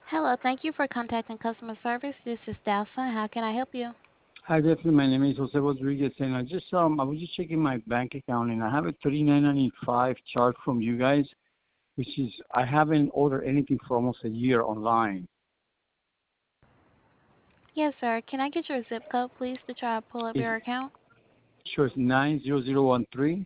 Hello, thank you for contacting customer service. This is Dalson. How can I help you? Hi, definitely. My name is Jose Rodriguez, and I was just checking my bank account, and I have a 39.95 charge from you guys, which is I haven't ordered anything for almost a year online. Yes, sir. Can I get your zip code, please, to try to pull up It's your account? sure it's 90013.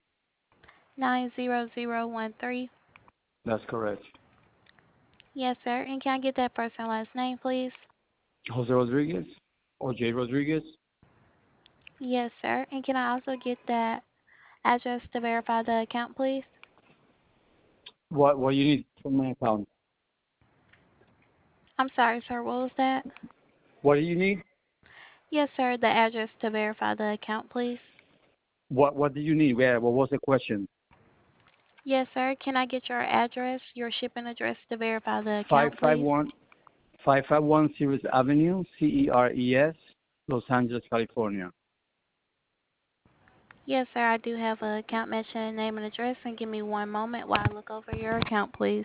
90013. That's correct. Yes, sir. And can I get that first and last name, please? Jose Rodriguez or J Rodriguez. Yes, sir. And can I also get that address to verify the account, please? What you need from my account? I'm sorry, sir. What was that? What do you need? Yes, sir. The address to verify the account, please. What do you need? Where? What was the question? Yes, sir. Can I get your address, your shipping address to verify the Five account, five please? one 551 Ceres Avenue, CERES, Los Angeles, California. Yes, sir. I do have a account mentioning name and address, and give me one moment while I look over your account, please.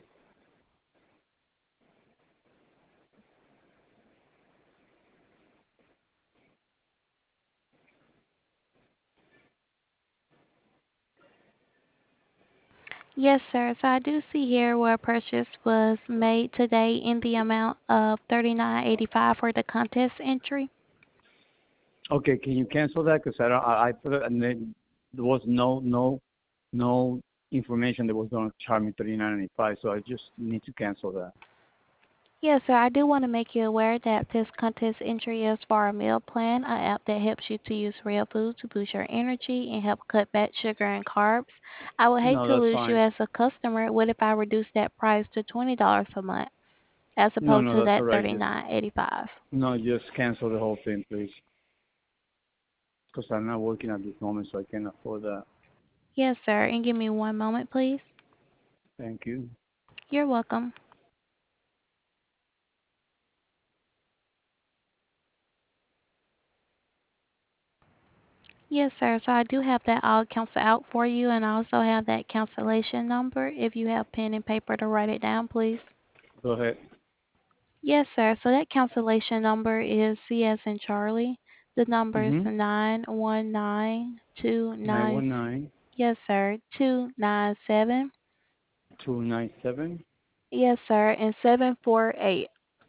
Yes, sir. So I do see here where a purchase was made today in the amount of $39.85 for the contest entry. Okay, can you cancel that? Because I put it, and then there was no information that was going to charge me 39.95. So I just need to cancel that. Yes, sir. I do want to make you aware that this contest entry is for a meal plan, an app that helps you to use real food to boost your energy and help cut back sugar and carbs. I would hate No, to that's lose you fine. as a customer. What if I reduce that price to $20 a month as No, opposed no, to that's all that right. $39.85? Just cancel the whole thing, please. Because I'm not working at this moment, so I can't afford that. Yes, sir. And give me one moment, please. Thank you. You're welcome. Yes, sir. So I do have that all cancel out for you, and I also have that cancellation number. If you have pen and paper to write it down, please. Go ahead. Yes, sir. So that cancellation number is C as in Charlie. The number is Mm-hmm. 919299. 919 Yes, sir. 297. 297 Yes, sir. And 748.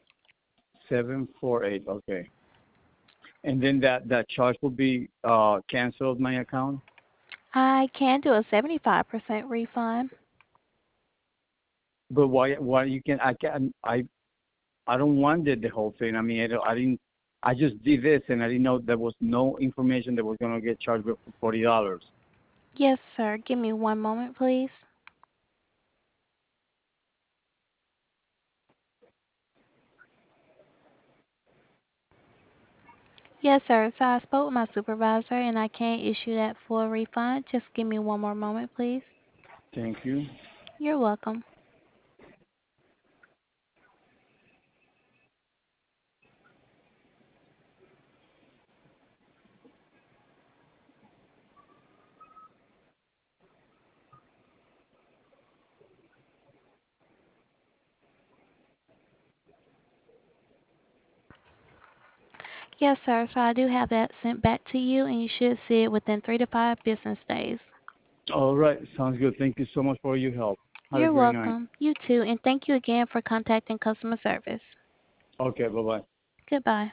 748. Okay. And then that charge will be canceled my account. I can do a 75% refund. But why you can I don't want the whole thing. I mean, I didn't. I just did this, and I didn't know there was no information that was gonna get charged with $40. Yes, sir. Give me one moment, please. Yes, sir. So I spoke with my supervisor and I can't issue that full refund. Just give me one more moment, please. Thank you. You're welcome. Yes, sir. So I do have that sent back to you and you should see it within 3 to 5 business days. All right, sounds good. Thank you so much for your help. Have a You're great night. welcome. You too. And thank you again for contacting customer service. Okay, bye bye. Goodbye.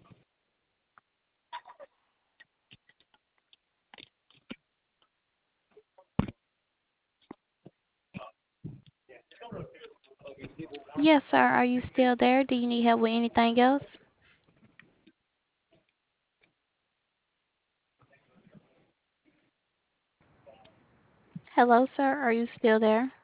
Yes, sir. Are you still there? Do you need help with anything else? Hello, sir. Are you still there?